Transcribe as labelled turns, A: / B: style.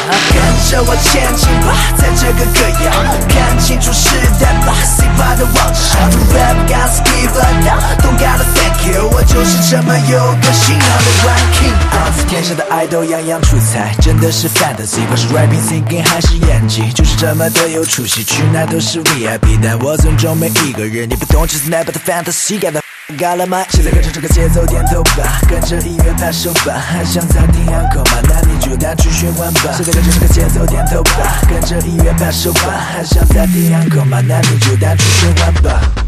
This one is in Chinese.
A: 跟着我前进吧，在这个歌谣，看清楚时代吧，C8的王朝。To rap gotta give a down， don't gotta thank you， 我就是这么有个性 I'm the one king。天下的爱都样样出彩，真的是 fantasy， 不是 rapping singing 还是演技，就是这么的有出息，去哪都是 VIP， 但我尊重每一个人，你不懂就是 never the fantasy。Got了吗？现在跟着这个节奏点头吧，跟着音乐拍手吧，还想再听 encore 吗？那你就带去循环吧。现在跟着这个节奏点头吧，跟着音乐拍手吧，还想再听 encore 吗？那你就带去循环吧。